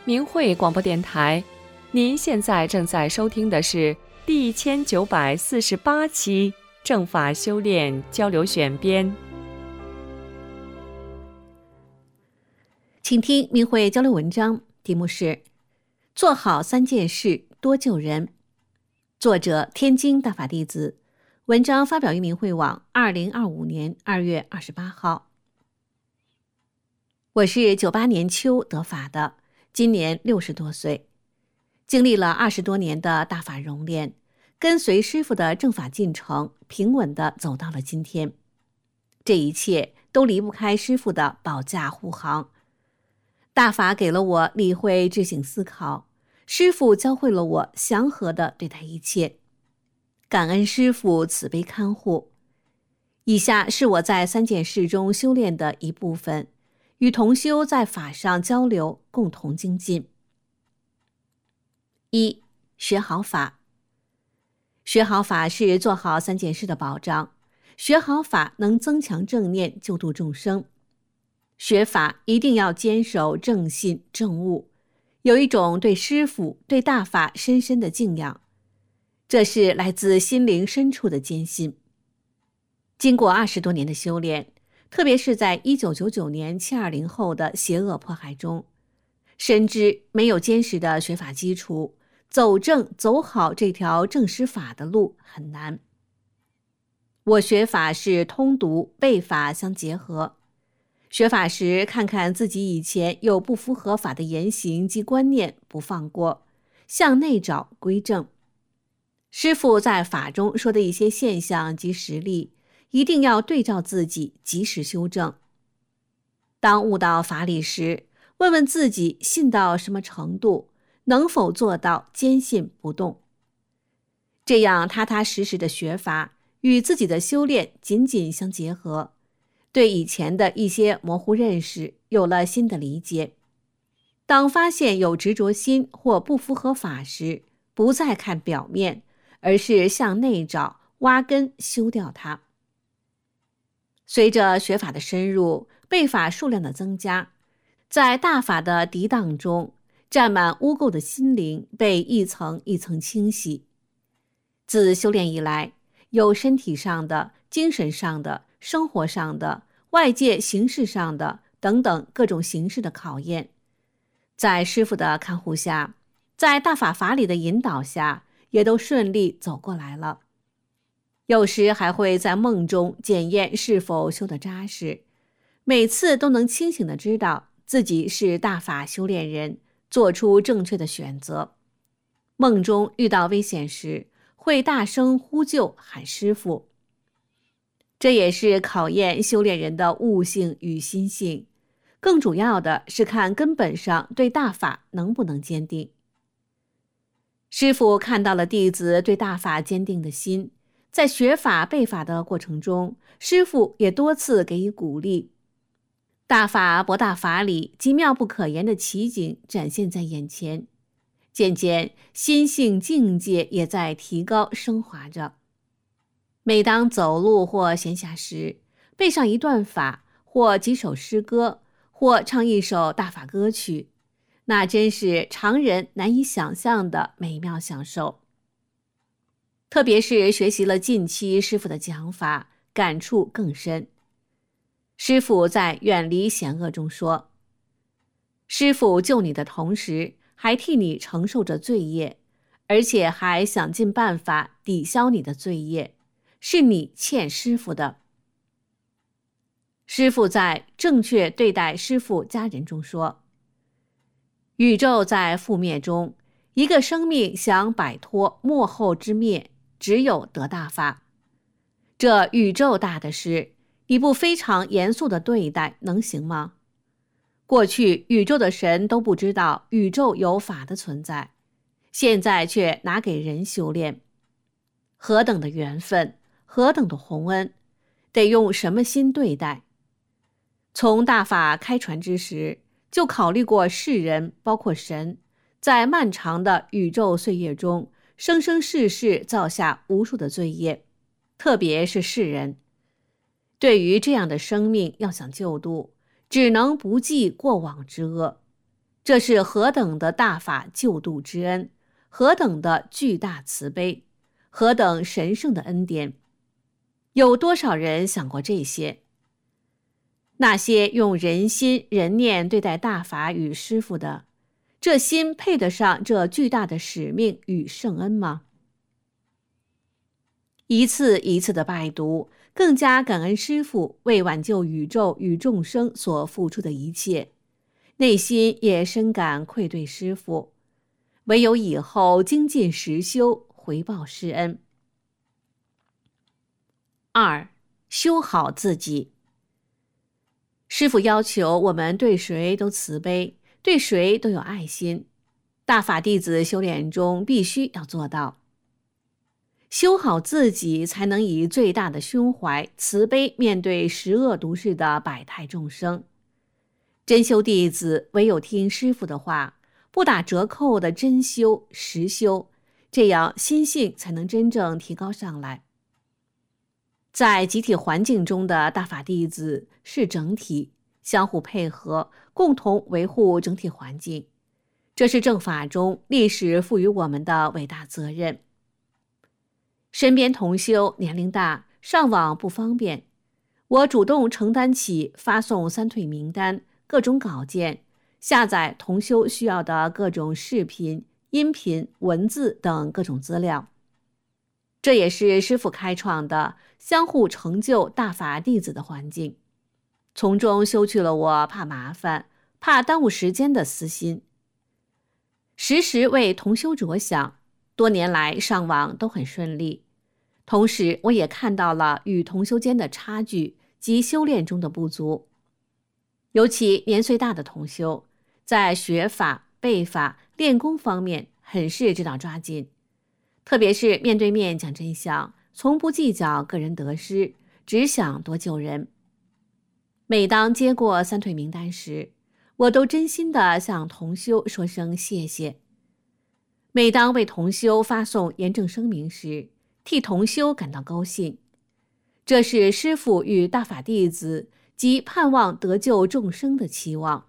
明慧广播电台，您现在正在收听的是第1948期正法修炼交流选编。 请听明慧交流文章，题目是做好3件事多救人，作者天津大法弟子，文章发表于明慧网2025年2月28号。我是98年秋得法的，今年60多岁，经历了20多年的大法熔炼，跟随师父的正法进程，平稳地走到了今天。这一切都离不开师父的保驾护航。大法给了我理会自省思考，师父教会了我祥和地对待一切，感恩师父慈悲看护。以下是我在3件事中修炼的一部分，与同修在法上交流，共同精进。1. 学好法。学好法是做好3件事的保障，学好法能增强正念，救度众生。学法一定要坚守正信正悟，有一种对师父对大法深深的敬仰，这是来自心灵深处的坚信。经过20多年的修炼，特别是在1999年720后的邪恶迫害中，深知没有坚实的学法基础，走正走好这条正师法的路很难。我学法是通读背法相结合，学法时看看自己以前有不符合法的言行及观念，不放过，向内找归正。师父在法中说的一些现象及实例，一定要对照自己及时修正。当悟到法理时，问问自己信到什么程度，能否做到坚信不动。这样踏踏实实的学法，与自己的修炼紧紧相结合，对以前的一些模糊认识有了新的理解。当发现有执着心或不符合法时，不再看表面，而是向内找，挖根修掉它。随着学法的深入，背法数量的增加，在大法的涤荡中，占满污垢的心灵被一层一层清洗。自修炼以来，有身体上的、精神上的、生活上的、外界形式上的等等各种形式的考验，在师父的看护下，在大法法理的引导下，也都顺利走过来了。有时还会在梦中检验是否修得扎实，每次都能清醒地知道自己是大法修炼人，做出正确的选择。梦中遇到危险时，会大声呼救喊师父。这也是考验修炼人的悟性与心性，更主要的是看根本上对大法能不能坚定。师父看到了弟子对大法坚定的心，在学法背法的过程中，师父也多次给予鼓励。大法博大法理及妙不可言的奇景展现在眼前，渐渐心性境界也在提高升华着。每当走路或闲暇时，背上一段法，或几首诗歌，或唱一首大法歌曲，那真是常人难以想象的美妙享受。特别是学习了近期师父的讲法，感触更深。师父在远离险恶中说，师父救你的同时，还替你承受着罪业，而且还想尽办法抵消你的罪业，是你欠师父的。师父在正确对待师父家人中说，宇宙在覆灭中，一个生命想摆脱末后之灭，只有得大法。这宇宙大的事，你不非常严肃地对待，能行吗？过去宇宙的神都不知道宇宙有法的存在，现在却拿给人修炼，何等的缘分，何等的洪恩，得用什么心对待？从大法开传之时，就考虑过世人，包括神，在漫长的宇宙岁月中，生生世世造下无数的罪业，特别是世人。对于这样的生命，要想救度，只能不计过往之恶， 这是何等的大法救度之恩，何等的巨大慈悲，何等神圣的恩典！有多少人想过这些？那些用人心人念对待大法与师父的，这心配得上这巨大的使命与圣恩吗？一次一次的拜读，更加感恩师父为挽救宇宙与众生所付出的一切，内心也深感愧对师父，唯有以后精进实修，回报师恩。2. 修好自己。师父要求我们对谁都慈悲，对谁都有爱心，大法弟子修炼中必须要做到。修好自己，才能以最大的胸怀慈悲面对十恶毒世的百态众生。真修弟子唯有听师父的话，不打折扣的真修实修，这样心性才能真正提高上来。在集体环境中的大法弟子是整体，相互配合，共同维护整体环境，这是正法中历史赋予我们的伟大责任。身边同修年龄大，上网不方便，我主动承担起发送三退名单、各种稿件、下载同修需要的各种视频、音频、文字等各种资料。这也是师父开创的相互成就大法弟子的环境，从中修去了我怕麻烦、怕耽误时间的私心。时时为同修着想，多年来上网都很顺利。同时，我也看到了与同修间的差距及修炼中的不足。尤其年岁大的同修，在学法、背法、练功方面很是知道抓紧，特别是面对面讲真相，从不计较个人得失，只想多救人。每当接过三退名单时，我都真心地向同修说声谢谢。每当为同修发送严正声明时，替同修感到高兴，这是师父与大法弟子及盼望得救众生的期望。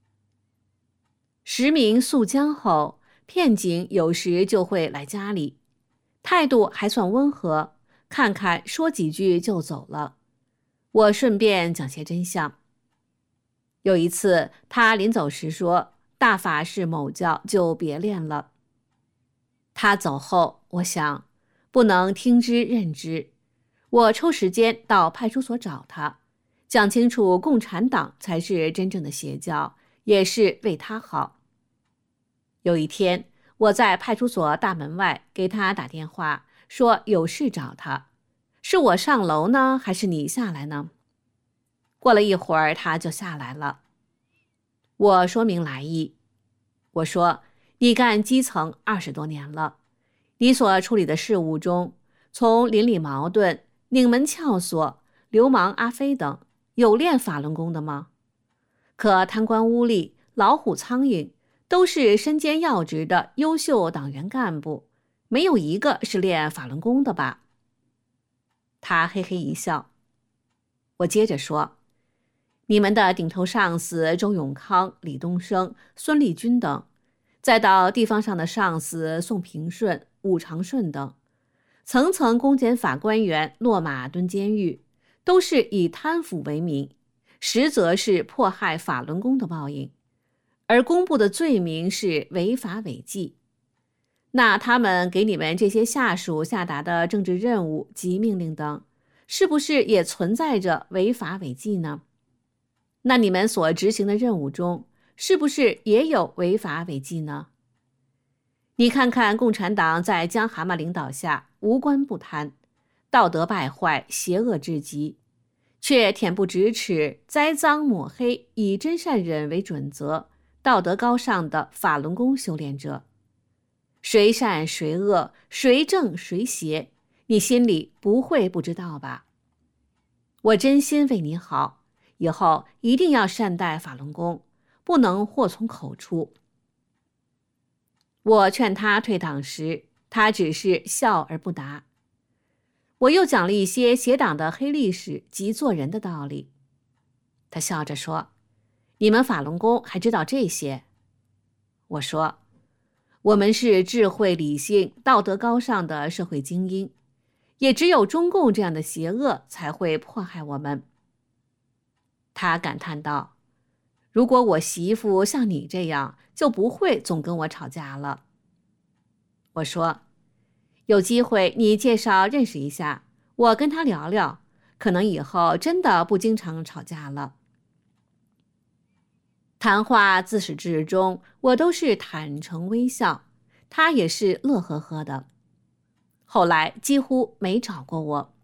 实名宿江后，骗警有时就会来家里，态度还算温和，看看说几句就走了。我顺便讲些真相。有一次，他临走时说，大法是某教，就别练了。他走后，我想不能听之任之，我抽时间到派出所找他，讲清楚共产党才是真正的邪教，也是为他好。有一天，我在派出所大门外给他打电话，说有事找他，是我上楼呢，还是你下来呢？过了一会儿，他就下来了。我说明来意，我说你干基层20多年了，你所处理的事务中，从邻里矛盾、拧门撬锁、流氓阿飞等，有练法轮功的吗？可贪官污吏、老虎苍蝇都是身兼要职的优秀党员干部，没有一个是练法轮功的吧？他嘿嘿一笑。我接着说，你们的顶头上司周永康、李东升、孙立军等，再到地方上的上司宋平顺、武长顺等，层层公检法官员落马蹲监狱，都是以贪腐为名，实则是迫害法轮功的报应，而公布的罪名是违法违纪。那他们给你们这些下属下达的政治任务及命令等，是不是也存在着违法违纪呢？那你们所执行的任务中，是不是也有违法违纪呢？你看看共产党在江蛤蟆领导下无官不贪，道德败坏，邪恶至极，却恬不知耻，栽赃抹黑，以真善忍为准则，道德高尚的法轮功修炼者。谁善谁恶，谁正谁邪，你心里不会不知道吧？我真心为你好，以后一定要善待法轮功，不能祸从口出。我劝他退党时，他只是笑而不答。我又讲了一些邪党的黑历史及做人的道理。他笑着说，你们法轮功还知道这些？ 我说，我们是智慧、理性、道德高尚的社会精英，也只有中共这样的邪恶才会迫害我们。他感叹道，如果我媳妇像你这样，就不会总跟我吵架了。我说，有机会你介绍认识一下，我跟他聊聊，可能以后真的不经常吵架了。谈话自始至终，我都是坦诚微笑，他也是乐呵呵的。后来几乎没找过我。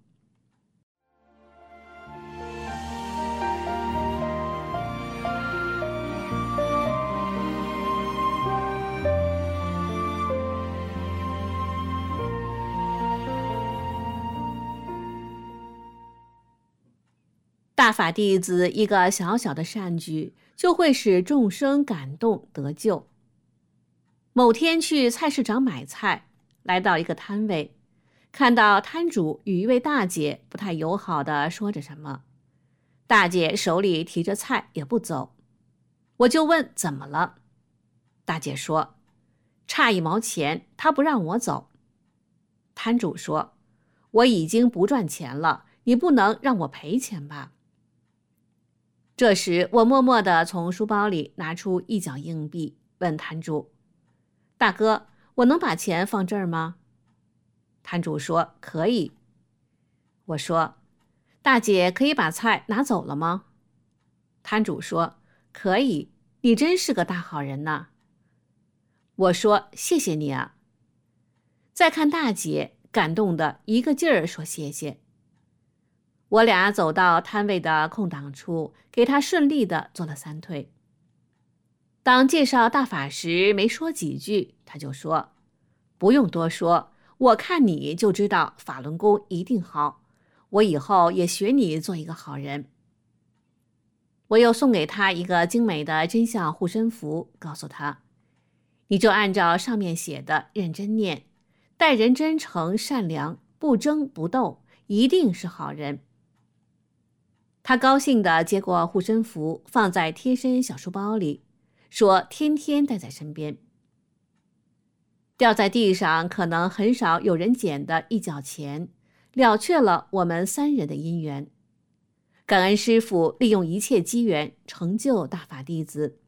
大法弟子一个小小的善举，就会使众生感动得救。某天去菜市场买菜，来到一个摊位，看到摊主与一位大姐不太友好地说着什么，大姐手里提着菜也不走。我就问怎么了，大姐说差1毛钱，她不让我走。摊主说，我已经不赚钱了，你不能让我赔钱吧。这时我默默地从书包里拿出1角硬币，问摊主，大哥，我能把钱放这儿吗？摊主说可以。我说，大姐可以把菜拿走了吗？摊主说可以，你真是个大好人呐。我说谢谢你啊。再看大姐，感动的一个劲儿说谢谢。我俩走到摊位的空档处，给他顺利地做了3退。当介绍大法时没说几句，他就说，不用多说，我看你就知道法轮功一定好，我以后也学你做一个好人。我又送给他一个精美的真相护身符，告诉他，你就按照上面写的认真念，待人真诚善良，不争不斗，一定是好人。他高兴地接过护身符，放在贴身小书包里，说天天带在身边。掉在地上可能很少有人捡的1角钱，了却了我们3人的姻缘。感恩师父利用一切机缘成就大法弟子。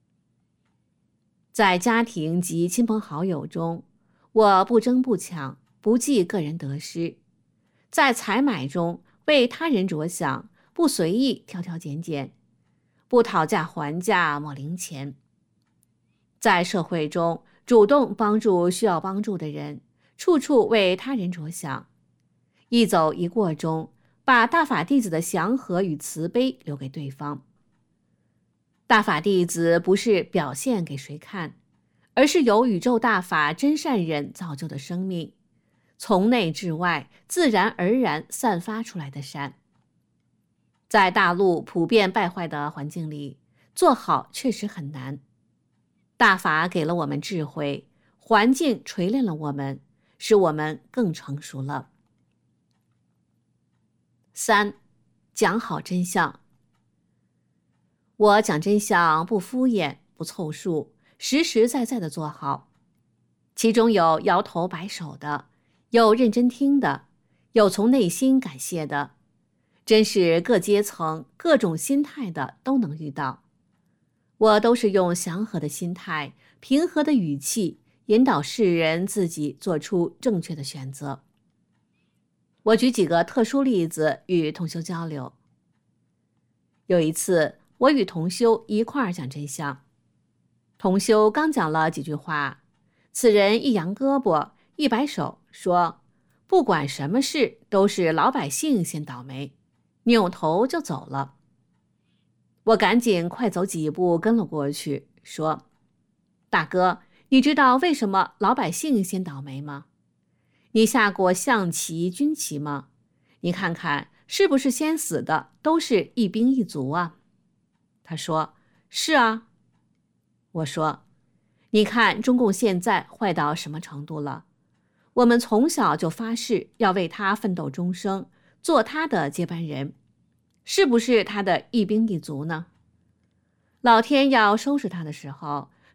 在家庭及亲朋好友中，我不争不抢，不计个人得失，在采买中为他人着想，不随意挑挑拣拣，不讨价还价抹零钱。在社会中主动帮助需要帮助的人，处处为他人着想，一走一过中把大法弟子的祥和与慈悲留给对方。大法弟子不是表现给谁看，而是由宇宙大法真善人造就的生命，从内至外自然而然散发出来的善。在大陆普遍败坏的环境里，做好确实很难。大法给了我们智慧，环境锤炼了我们，使我们更成熟了。3. 讲好真相。我讲真相不敷衍，不凑数，实实在在的做好。其中有摇头摆手的，有认真听的，有从内心感谢的，真是各阶层、各种心态的都能遇到。我都是用祥和的心态、平和的语气，引导世人自己做出正确的选择。我举几个特殊例子与同修交流。有一次，我与同修一块儿讲真相，同修刚讲了几句话，此人一扬胳膊，一摆手，说不管什么事都是老百姓先倒霉，扭头就走了。我赶紧快走几步跟了过去，说，大哥，你知道为什么老百姓先倒霉吗？你下过象棋、军棋吗？你看看是不是先死的都是一兵一卒啊？他说，是啊。我说，你看中共现在坏到什么程度了？我们从小就发誓要为他奋斗终生，做他的接班人，是不是他的一兵一卒呢？老天要收拾他的时候，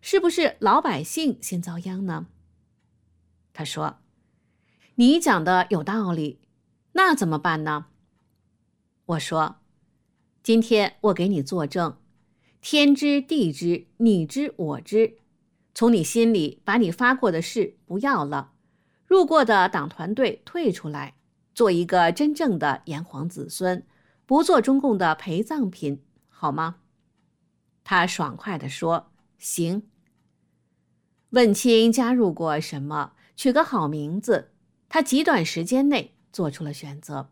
是不是老百姓先遭殃呢？他说，你讲的有道理，那怎么办呢？我说，今天我给你作证，天知地知，你知我知，从你心里把你发过的誓不要了，入过的党团队退出来，做一个真正的炎黄子孙，不做中共的陪葬品，好吗？他爽快地说，行。问清加入过什么，取个好名字，他极短时间内做出了选择。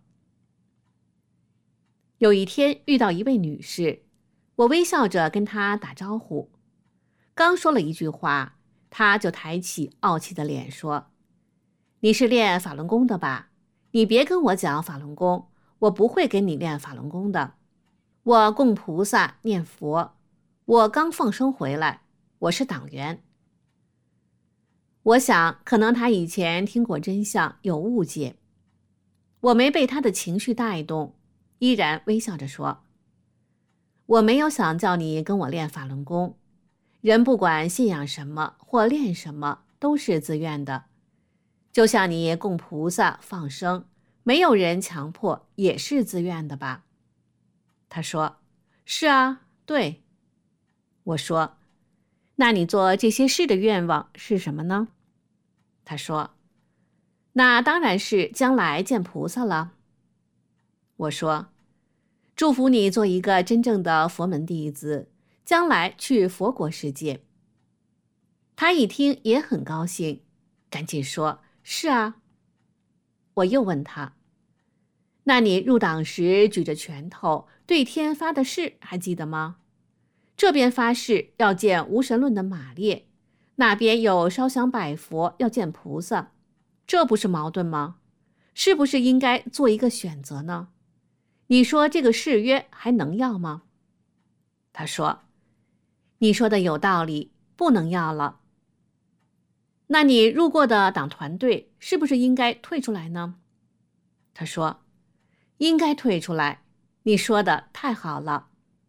有一天遇到一位女士，我微笑着跟她打招呼，刚说了一句话，她就抬起傲气的脸说，你是练法轮功的吧？你别跟我讲法轮功，我不会跟你练法轮功的。我供菩萨念佛，我刚放生回来，我是党员。我想可能他以前听过真相，有误解。我没被他的情绪带动，依然微笑着说，我没有想叫你跟我练法轮功，人不管信仰什么或练什么都是自愿的，就像你供菩萨放生，没有人强迫也是自愿的吧？他说，是啊，对。我说，那你做这些事的愿望是什么呢？他说，那当然是将来见菩萨了。我说，祝福你做一个真正的佛门弟子，将来去佛国世界。他一听也很高兴，赶紧说，是啊。我又问他，那你入党时举着拳头对天发的誓还记得吗？这边发誓要见无神论的马列，那边有烧香拜佛要见菩萨，这不是矛盾吗？是不是应该做一个选择呢？你说这个誓约还能要吗？他说，你说的有道理，不能要了。那你入过的党团队是不是应该退出来呢？他说，应该退出来，你说的太好了。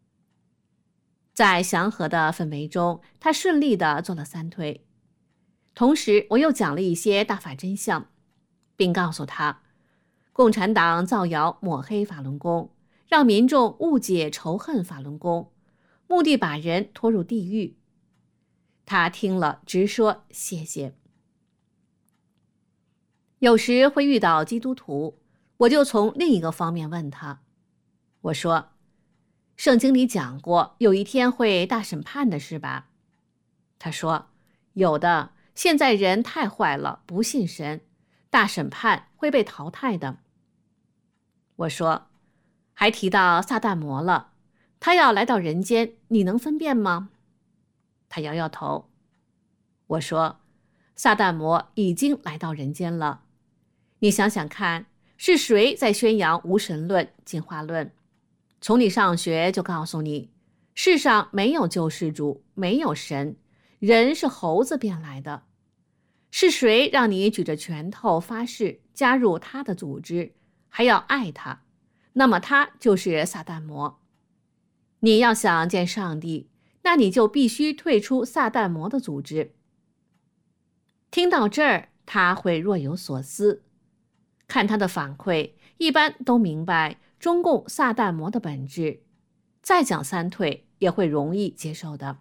在祥和的氛围中，他顺利地做了3退。同时，我又讲了一些大法真相，并告诉他，共产党造谣抹黑法轮功，让民众误解仇恨法轮功，目的把人拖入地狱。他听了直说谢谢。有时会遇到基督徒，我就从另一个方面问他，我说，圣经里讲过有一天会大审判的是吧？他说，有的，现在人太坏了，不信神，大审判会被淘汰的。我说，还提到撒旦魔了，他要来到人间，你能分辨吗？他摇摇头。我说，撒旦魔已经来到人间了，你想想看，是谁在宣扬无神论、进化论？从你上学就告诉你，世上没有救世主，没有神，人是猴子变来的。是谁让你举着拳头发誓加入他的组织，还要爱他？那么他就是撒旦魔。你要想见上帝，那你就必须退出撒旦魔的组织。听到这儿，他会若有所思。看他的反馈，一般都明白中共撒旦魔的本质，再讲3退也会容易接受的。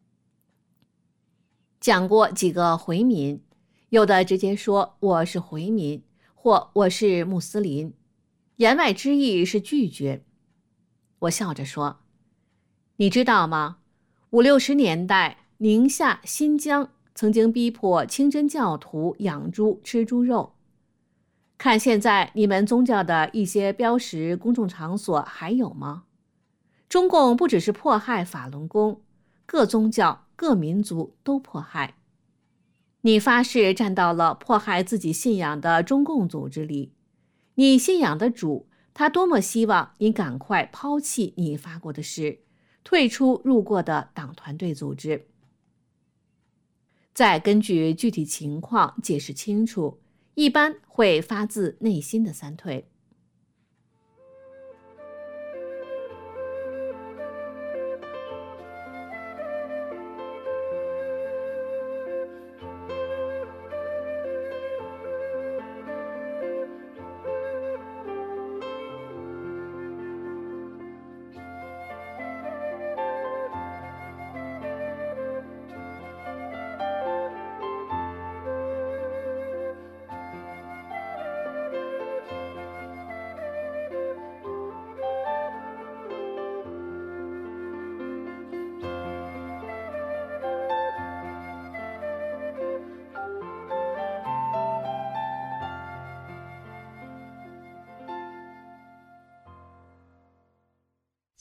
讲过几个回民，有的直接说我是回民，或我是穆斯林，言外之意是拒绝。我笑着说，你知道吗？50、60年代，宁夏、新疆曾经逼迫清真教徒养猪吃猪肉。看现在你们宗教的一些标识公众场所还有吗？中共不只是迫害法轮功，各宗教、各民族都迫害。你发誓站到了迫害自己信仰的中共组织里，你信仰的主，他多么希望你赶快抛弃你发过的誓，退出入过的党团队组织。再根据具体情况解释清楚，一般会发自内心的3退。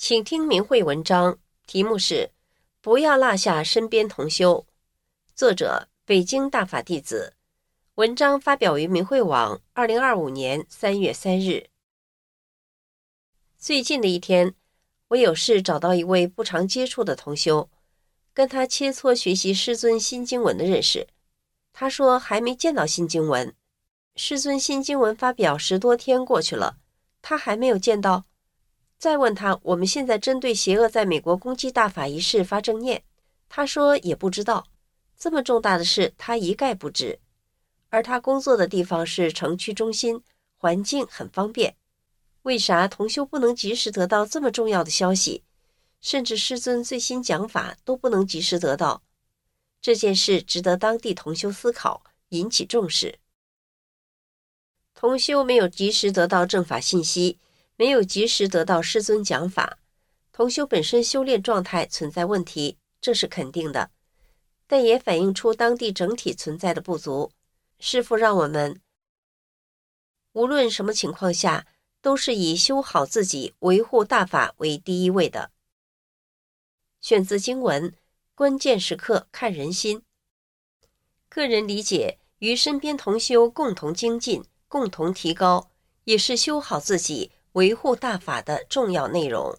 请听明慧文章，题目是不要落下身边同修，作者北京大法弟子，文章发表于明慧网2025年3月3日。最近的一天，我有事找到一位不常接触的同修，跟他切磋学习师尊新经文的认识。他说还没见到新经文，师尊新经文发表10多天过去了，他还没有见到。再问他我们现在针对邪恶在美国攻击大法一事发正念，他说也不知道，这么重大的事他一概不知。而他工作的地方是城区中心，环境很方便，为啥同修不能及时得到这么重要的消息，甚至师尊最新讲法都不能及时得到？这件事值得当地同修思考，引起重视。同修没有及时得到正法信息，没有及时得到师尊讲法，同修本身修炼状态存在问题，这是肯定的，但也反映出当地整体存在的不足。师父让我们无论什么情况下，都是以修好自己、维护大法为第一位的。选自经文，关键时刻看人心。个人理解，与身边同修共同精进、共同提高，也是修好自己、维护大法的重要内容。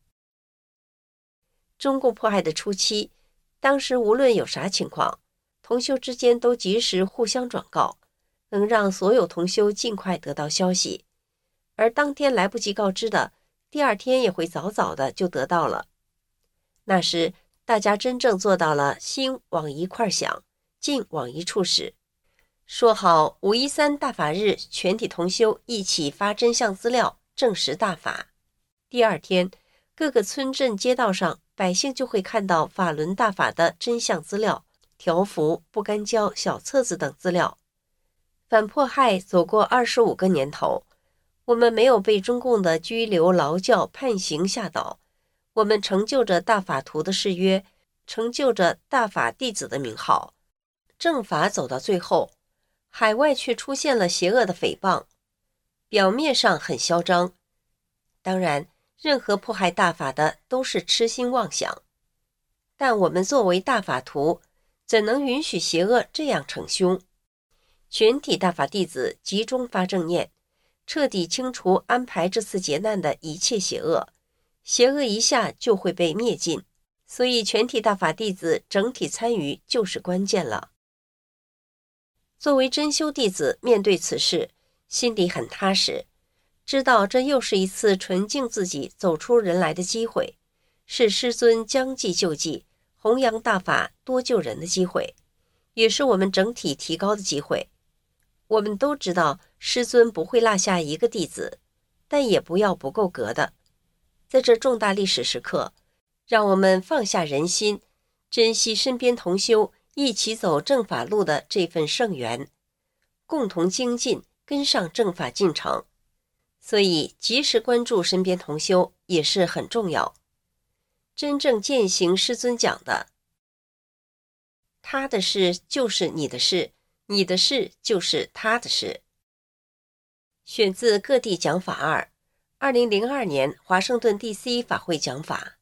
中共迫害的初期，当时无论有啥情况，同修之间都及时互相转告，能让所有同修尽快得到消息，而当天来不及告知的，第二天也会早早的就得到了。那时大家真正做到了心往一块想，劲往一处使。说好513大法日全体同修一起发真相资料证实大法，第二天各个村镇街道上百姓就会看到法轮大法的真相资料、条幅、不干胶、小册子等资料。反迫害走过25个年头，我们没有被中共的拘留、劳教、判刑吓倒，我们成就着大法徒的誓约，成就着大法弟子的名号。正法走到最后，海外却出现了邪恶的诽谤，表面上很嚣张。当然，任何迫害大法的都是痴心妄想，但我们作为大法徒，怎能允许邪恶这样逞凶？全体大法弟子集中发正念，彻底清除安排这次劫难的一切邪恶，邪恶一下就会被灭尽，所以全体大法弟子整体参与就是关键了。作为真修弟子，面对此事心里很踏实，知道这又是一次纯净自己走出人来的机会，是师尊将济救济、弘扬大法多救人的机会，也是我们整体提高的机会。我们都知道师尊不会落下一个弟子，但也不要不够格的。在这重大历史时刻，让我们放下人心，珍惜身边同修一起走正法路的这份圣缘，共同精进，跟上正法进程。所以及时关注身边同修也是很重要。真正践行师尊讲的，他的事就是你的事，你的事就是他的事。选自各地讲法2，2002年华盛顿 DC 法会讲法。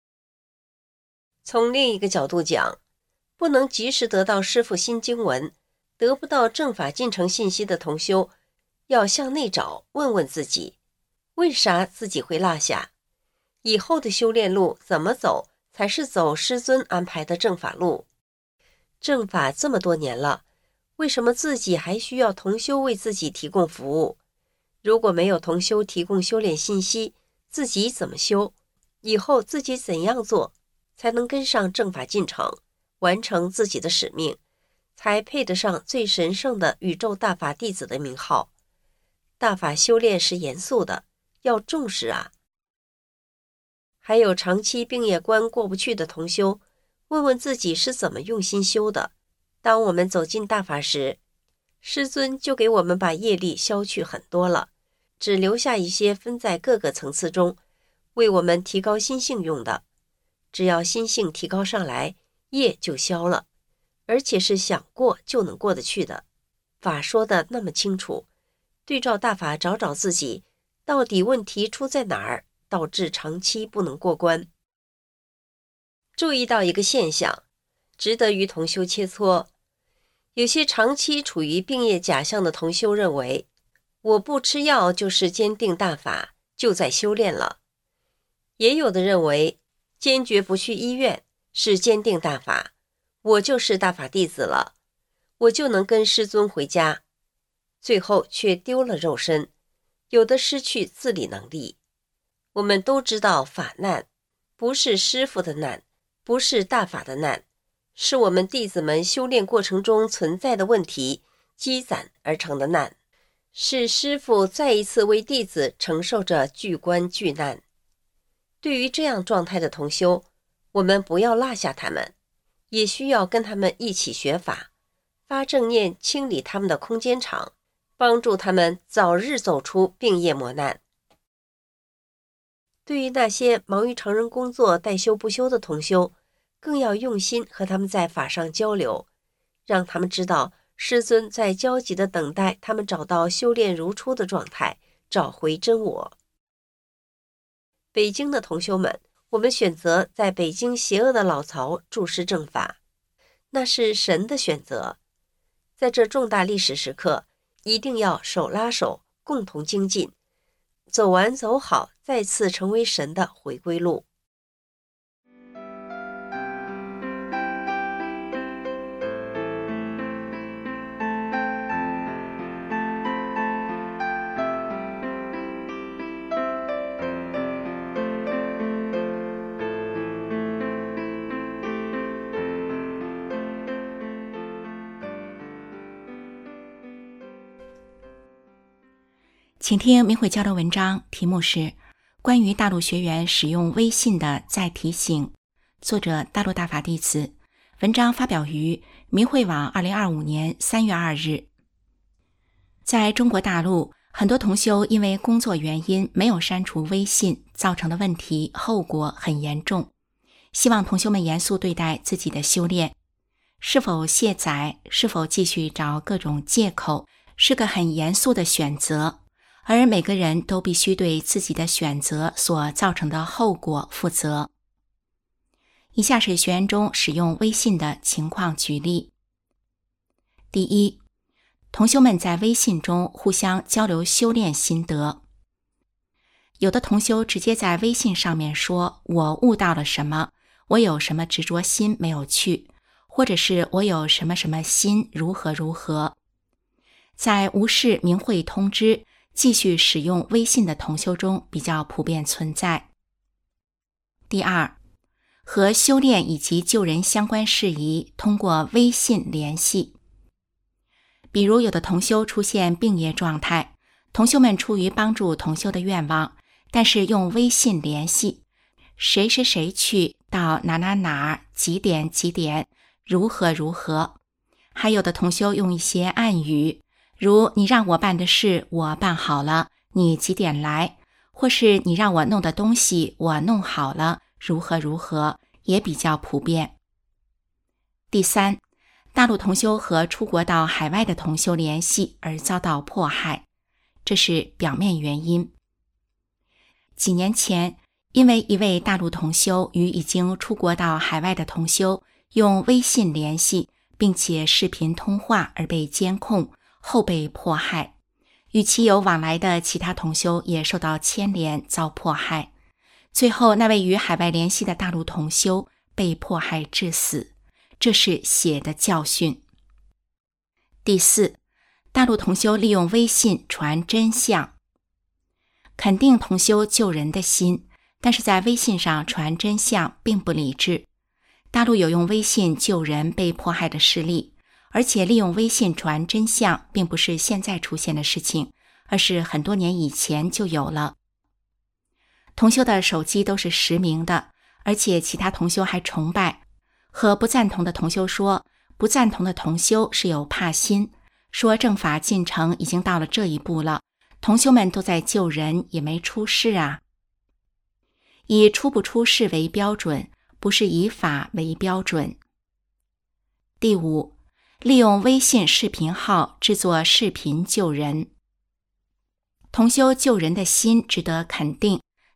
从另一个角度讲，不能及时得到师父新经文，得不到正法进程信息的同修，要向内找，问问自己，为啥自己会落下？以后的修炼路怎么走，才是走师尊安排的正法路？正法这么多年了，为什么自己还需要同修为自己提供服务？如果没有同修提供修炼信息，自己怎么修？以后自己怎样做，才能跟上正法进程，完成自己的使命，才配得上最神圣的宇宙大法弟子的名号？大法修炼是严肃的，要重视啊！还有长期病业关过不去的同修，问问自己是怎么用心修的。当我们走进大法时，师尊就给我们把业力消去很多了，只留下一些分在各个层次中，为我们提高心性用的。只要心性提高上来，业就消了，而且是想过就能过得去的。法说的那么清楚，对照大法找找自己，到底问题出在哪儿， 导致长期不能过关。注意到一个现象，值得与同修切磋。有些长期处于病业假象的同修认为，我不吃药就是坚定大法，就在修炼了。也有的认为，坚决不去医院是坚定大法，我就是大法弟子了，我就能跟师尊回家。最后却丢了肉身，有的失去自理能力。我们都知道法难不是师父的难，不是大法的难，是我们弟子们修炼过程中存在的问题积攒而成的难，是师父再一次为弟子承受着巨关巨难。对于这样状态的同修，我们不要落下他们，也需要跟他们一起学法，发正念清理他们的空间场，帮助他们早日走出病业磨难。对于那些忙于成人工作待修不修的同修，更要用心和他们在法上交流，让他们知道师尊在焦急地等待他们找到修炼如初的状态，找回真我。北京的同修们，我们选择在北京邪恶的老巢注师正法，那是神的选择。在这重大历史时刻，一定要手拉手，共同精进，走完走好，再次成为神的回归路。 请听明慧交流文章，题目是关于大陆学员使用微信的再提醒，作者大陆大法弟子，文章发表于明慧网2025年3月2日。在中国大陆，很多同修因为工作原因没有删除微信，造成的问题后果很严重。希望同修们严肃对待自己的修炼，是否卸载，是否继续找各种借口，是个很严肃的选择。而每个人都必须对自己的选择所造成的后果负责。以下是学员中使用微信的情况举例。第一，同修们在微信中互相交流修炼心得。有的同修直接在微信上面说，我悟到了什么，我有什么执着心没有去，或者是我有什么什么心如何如何。在无视明慧通知继续使用微信的同修中比较普遍存在。第二，和修炼以及救人相关事宜通过微信联系。比如有的同修出现病业状态，同修们出于帮助同修的愿望，但是用微信联系，谁谁谁去到哪哪哪，几点几点，如何如何。还有的同修用一些暗语，如你让我办的事我办好了，你几点来，或是你让我弄的东西我弄好了，如何如何，也比较普遍。第三，大陆同修和出国到海外的同修联系而遭到迫害，这是表面原因。几年前，因为一位大陆同修与已经出国到海外的同修用微信联系，并且视频通话而被监控，后被迫害，与其有往来的其他同修也受到牵连，遭迫害。最后那位与海外联系的大陆同修被迫害致死，这是血的教训。第四，大陆同修利用微信传真相。肯定同修救人的心，但是在微信上传真相并不理智。大陆有用微信救人被迫害的事例，而且利用微信传真相并不是现在出现的事情，而是很多年以前就有了。同修的手机都是实名的，而且其他同修还崇拜，和不赞同的同修说，不赞同的同修是有怕心，说正法进程已经到了这一步了，同修们都在救人，也没出事啊。以出不出事为标准，不是以法为标准。第五，利用微信视频号制作视频救人。同修救人的心值得肯定，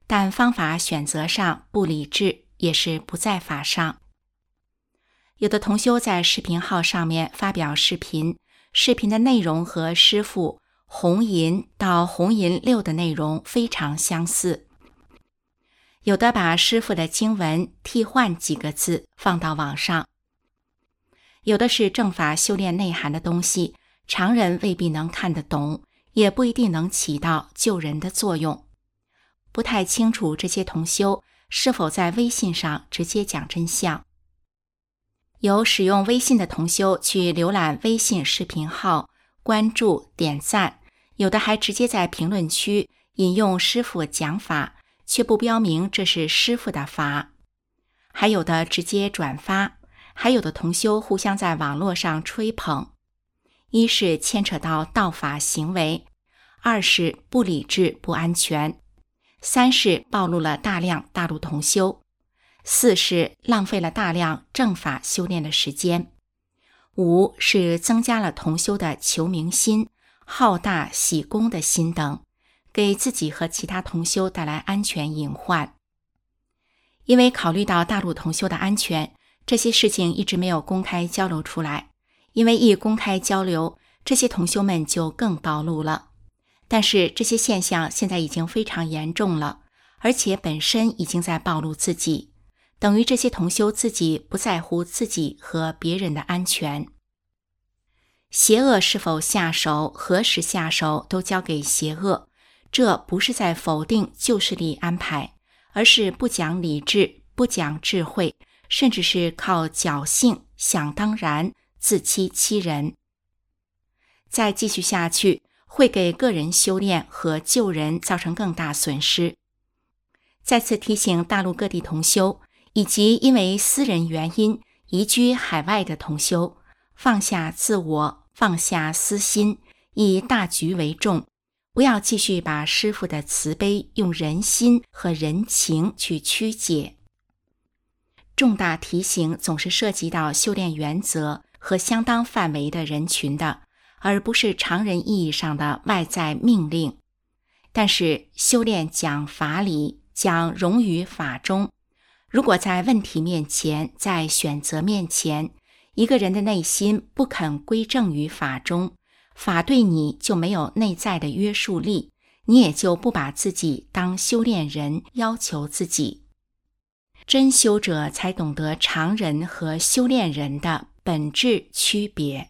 但方法选择上不理智，也是不在法上。有的同修在视频号上面发表视频，视频的内容和师父红银到红银6的内容非常相似。有的把师父的经文替换几个字放到网上，有的是正法修炼内涵的东西，常人未必能看得懂，也不一定能起到救人的作用。不太清楚这些同修是否在微信上直接讲真相。有使用微信的同修去浏览微信视频号，关注点赞，有的还直接在评论区引用师父讲法，却不标明这是师父的法，还有的直接转发，还有的同修互相在网络上吹捧。一是牵扯到道法行为，二是不理智不安全，三是暴露了大量大陆同修，四是浪费了大量正法修炼的时间，五是增加了同修的求名心、好大喜功的心等，给自己和其他同修带来安全隐患。因为考虑到大陆同修的安全，这些事情一直没有公开交流出来，因为一公开交流，这些同修们就更暴露了。但是这些现象现在已经非常严重了，而且本身已经在暴露自己，等于这些同修自己不在乎自己和别人的安全。邪恶是否下手，何时下手，都交给邪恶，这不是在否定救世力安排，而是不讲理智，不讲智慧，甚至是靠侥幸、想当然、自欺欺人。再继续下去，会给个人修炼和救人造成更大损失。再次提醒大陆各地同修，以及因为私人原因移居海外的同修，放下自我，放下私心，以大局为重，不要继续把师父的慈悲用人心和人情去曲解。重大提醒总是涉及到修炼原则和相当范围的人群的，而不是常人意义上的外在命令。但是修炼讲法理，讲融于法中，如果在问题面前，在选择面前，一个人的内心不肯归正于法中，法对你就没有内在的约束力，你也就不把自己当修炼人要求自己。真修者才懂得常人和修炼人的本质区别。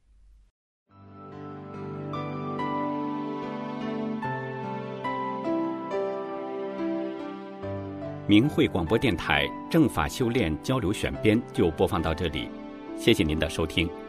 明慧广播电台正法修炼交流选编就播放到这里，谢谢您的收听。